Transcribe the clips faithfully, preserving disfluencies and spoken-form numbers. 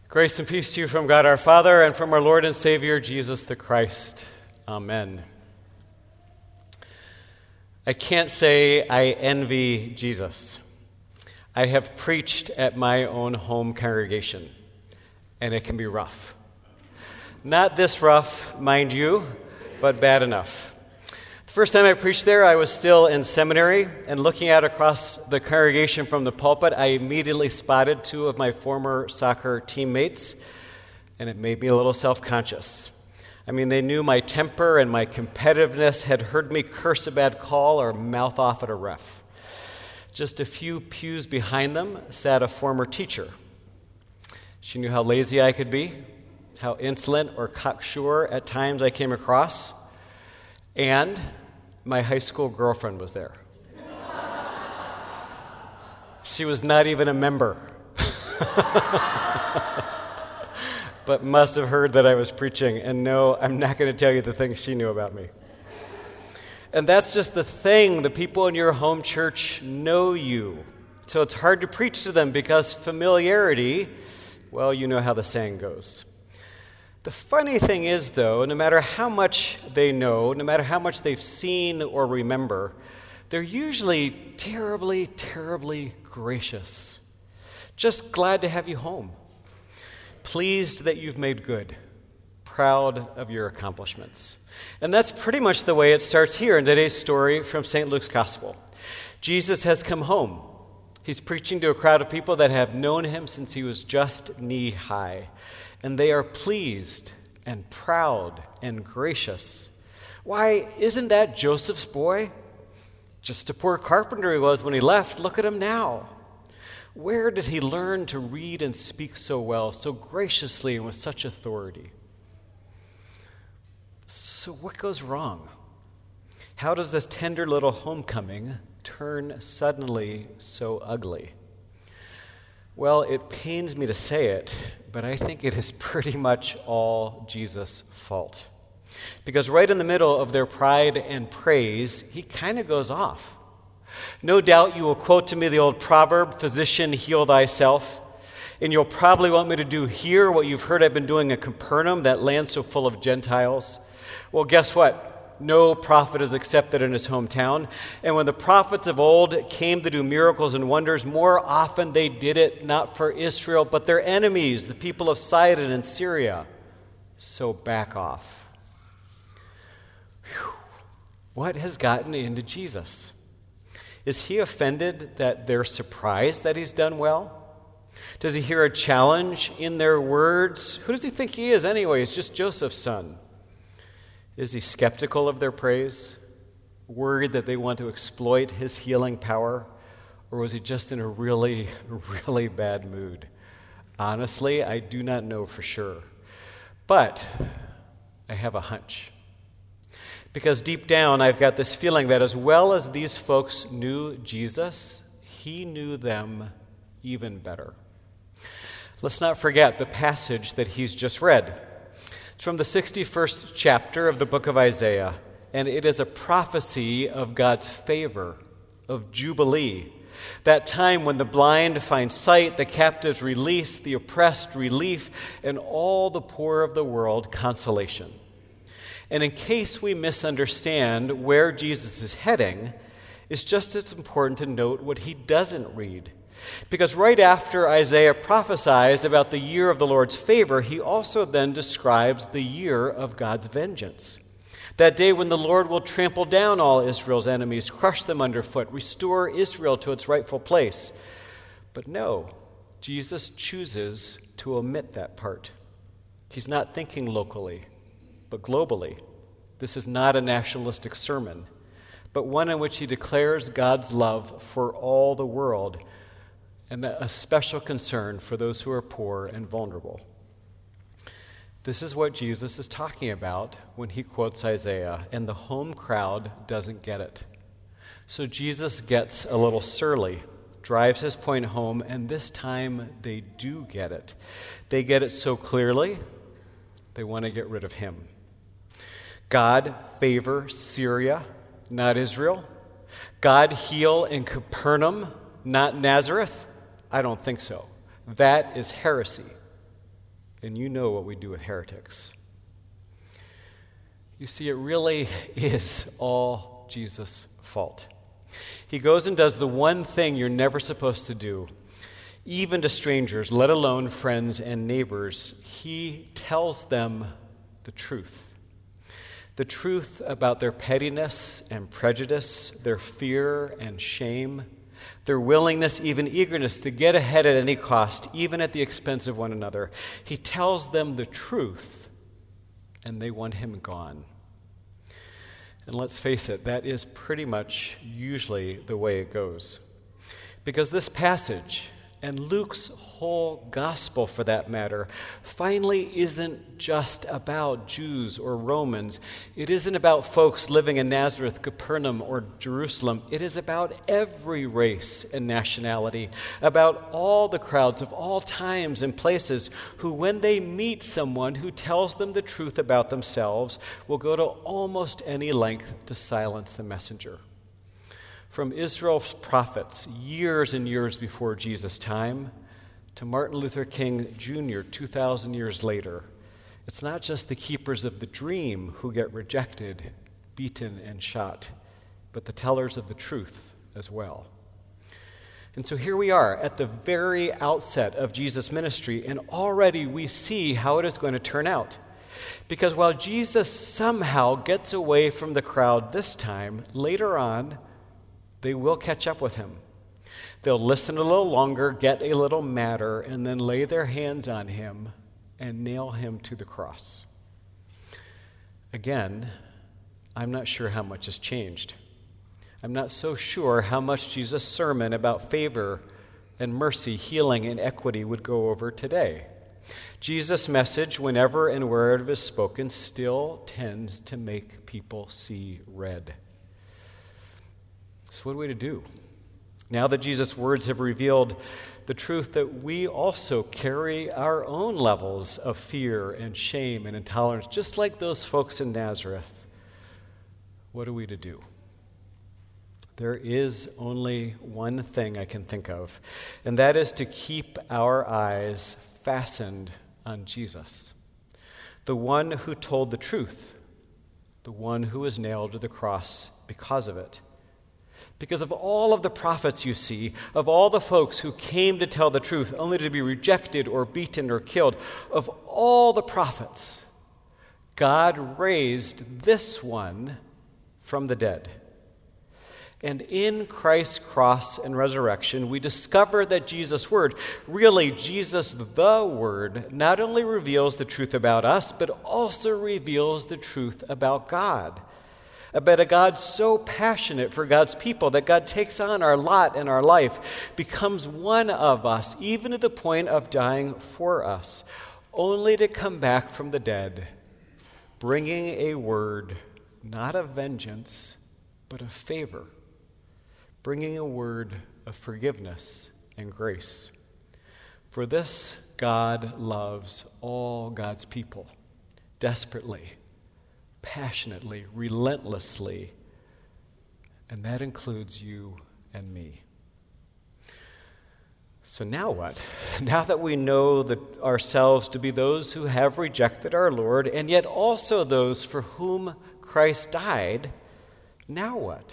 Grace and peace to you from God our Father and from our Lord and Savior, Jesus the Christ. Amen. I can't say I envy Jesus. I have preached at my own home congregation, and it can be rough. Not this rough, mind you, but bad enough. The first time I preached there, I was still in seminary, and looking out across the congregation from the pulpit, I immediately spotted two of my former soccer teammates, and it made me a little self-conscious. I mean, they knew my temper and my competitiveness, had heard me curse a bad call or mouth off at a ref. Just a few pews behind them sat a former teacher. She knew how lazy I could be, how insolent or cocksure at times I came across, and my high school girlfriend was there. She was not even a member, but must have heard that I was preaching. And no, I'm not going to tell you the things she knew about me. And that's just the thing. The people in your home church know you. So it's hard to preach to them because familiarity, well, you know how the saying goes. The funny thing is, though, no matter how much they know, no matter how much they've seen or remember, they're usually terribly, terribly gracious. Just glad to have you home. Pleased that you've made good. Proud of your accomplishments. And that's pretty much the way it starts here in today's story from Saint Luke's Gospel. Jesus has come home. He's preaching to a crowd of people that have known him since he was just knee-high. And they are pleased and proud and gracious. Why, isn't that Joseph's boy? Just a poor carpenter he was when he left. Look at him now. Where did he learn to read and speak so well, so graciously and with such authority? So what goes wrong? How does this tender little homecoming turn suddenly so ugly? Well, it pains me to say it, but I think it is pretty much all Jesus' fault. Because right in the middle of their pride and praise, he kind of goes off. No doubt you will quote to me the old proverb, "Physician, heal thyself." And you'll probably want me to do here what you've heard I've been doing at Capernaum, that land so full of Gentiles. Well, guess what? No prophet is accepted in his hometown. And when the prophets of old came to do miracles and wonders, more often they did it not for Israel, but their enemies, the people of Sidon and Syria. So back off. Whew. What has gotten into Jesus? Is he offended that they're surprised that he's done well? Does he hear a challenge in their words? Who does he think he is anyway? He's just Joseph's son. Is he skeptical of their praise? Worried that they want to exploit his healing power? Or was he just in a really, really bad mood? Honestly, I do not know for sure. But I have a hunch. Because deep down, I've got this feeling that as well as these folks knew Jesus, he knew them even better. Let's not forget the passage that he's just read. It's from the sixty-first chapter of the book of Isaiah, and it is a prophecy of God's favor, of Jubilee, that time when the blind find sight, the captives release, the oppressed relief, and all the poor of the world consolation. And in case we misunderstand where Jesus is heading, it's just as important to note what he doesn't read. Because right after Isaiah prophesies about the year of the Lord's favor, he also then describes the year of God's vengeance. That day when the Lord will trample down all Israel's enemies, crush them underfoot, restore Israel to its rightful place. But no, Jesus chooses to omit that part. He's not thinking locally, but globally. This is not a nationalistic sermon, but one in which he declares God's love for all the world, and a special concern for those who are poor and vulnerable. This is what Jesus is talking about when he quotes Isaiah, and the home crowd doesn't get it. So Jesus gets a little surly, drives his point home, and this time they do get it. They get it so clearly, they want to get rid of him. God favor Syria, not Israel. God heal in Capernaum, not Nazareth. I don't think so. That is heresy. and you know what we do with heretics. You see, it really is all Jesus' fault. He goes and does the one thing you're never supposed to do, even to strangers, let alone friends and neighbors. He tells them the truth. The truth about their pettiness and prejudice, their fear and shame, their willingness, even eagerness to get ahead at any cost, even at the expense of one another. He tells them the truth, and they want him gone. And let's face it, that is pretty much usually the way it goes. Because this passage, and Luke's whole gospel for that matter, finally isn't just about Jews or Romans. It isn't about folks living in Nazareth, Capernaum, or Jerusalem. It is about every race and nationality, about all the crowds of all times and places who, when they meet someone who tells them the truth about themselves, will go to almost any length to silence the messenger. From Israel's prophets years and years before Jesus' time to Martin Luther King Junior two thousand years later, it's not just the keepers of the dream who get rejected, beaten, and shot, but the tellers of the truth as well. And so here we are at the very outset of Jesus' ministry, and already we see how it is going to turn out. Because while Jesus somehow gets away from the crowd this time, later on, they will catch up with him. They'll listen a little longer, get a little madder, and then lay their hands on him and nail him to the cross. Again, I'm not sure how much has changed. I'm not so sure how much Jesus' sermon about favor and mercy, healing, and equity would go over today. Jesus' message, whenever and wherever it is spoken, still tends to make people see red. So what are we to do? Now that Jesus' words have revealed the truth that we also carry our own levels of fear and shame and intolerance, just like those folks in Nazareth, what are we to do? There is only one thing I can think of, and that is to keep our eyes fastened on Jesus, the one who told the truth, the one who was nailed to the cross because of it. Because of all of the prophets you see, of all the folks who came to tell the truth only to be rejected or beaten or killed, of all the prophets, God raised this one from the dead. And in Christ's cross and resurrection, we discover that Jesus' word, really Jesus the Word, not only reveals the truth about us, but also reveals the truth about God. About a God so passionate for God's people that God takes on our lot in our life, becomes one of us, even to the point of dying for us, only to come back from the dead, bringing a word not of vengeance, but of favor, bringing a word of forgiveness and grace. For this, God loves all God's people desperately, passionately, relentlessly, and that includes you and me. So now what? Now that we know that ourselves to be those who have rejected our Lord, and yet also those for whom Christ died, now what?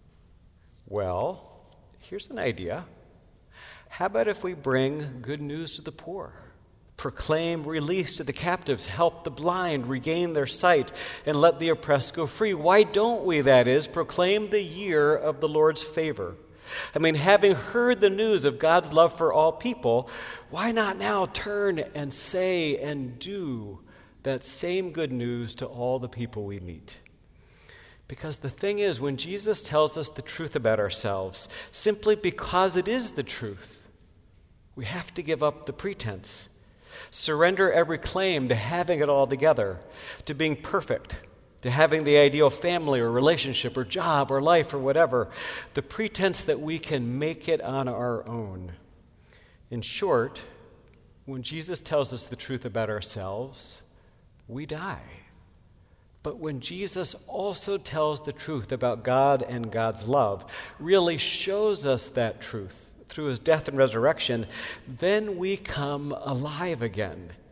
Well, here's an idea. How about if we bring good news to the poor? Proclaim release to the captives, help the blind regain their sight, and let the oppressed go free. Why don't we, that is, proclaim the year of the Lord's favor? I mean, having heard the news of God's love for all people, why not now turn and say and do that same good news to all the people we meet? Because the thing is, when Jesus tells us the truth about ourselves, simply because it is the truth, we have to give up the pretense. Surrender every claim to having it all together, to being perfect, to having the ideal family or relationship or job or life or whatever, the pretense that we can make it on our own. In short, when Jesus tells us the truth about ourselves, we die. But when Jesus also tells the truth about God and God's love, really shows us that truth through his death and resurrection, then we come alive again.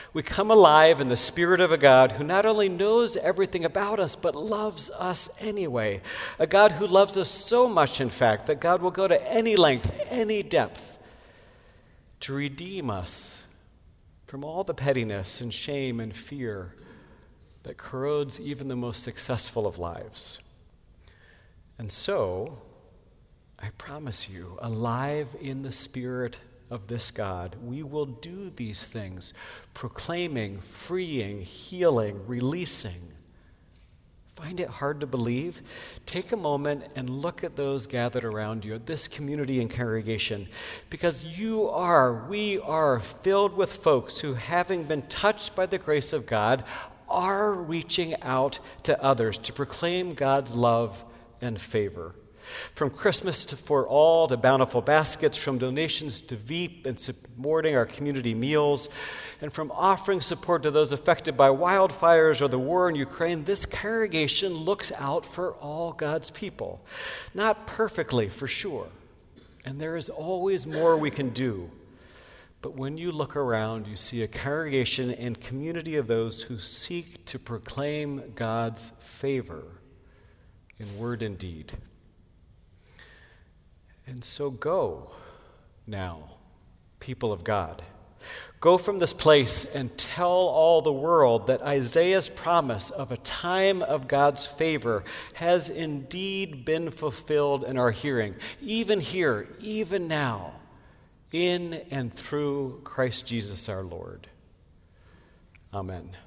We come alive in the Spirit of a God who not only knows everything about us, but loves us anyway. A God who loves us so much, in fact, that God will go to any length, any depth to redeem us from all the pettiness and shame and fear that corrodes even the most successful of lives. And so, I promise you, alive in the Spirit of this God, we will do these things, proclaiming, freeing, healing, releasing. Find it hard to believe? Take a moment and look at those gathered around you, at this community and congregation, because you are, we are filled with folks who, having been touched by the grace of God, are reaching out to others to proclaim God's love and favor. From Christmas to for All to Bountiful Baskets, from donations to Veep and supporting our community meals, and from offering support to those affected by wildfires or the war in Ukraine, this congregation looks out for all God's people. Not perfectly, for sure, and there is always more we can do. But when you look around, you see a congregation and community of those who seek to proclaim God's favor in word and deed. And so go now, people of God. Go from this place and tell all the world that Isaiah's promise of a time of God's favor has indeed been fulfilled in our hearing, even here, even now, in and through Christ Jesus our Lord. Amen.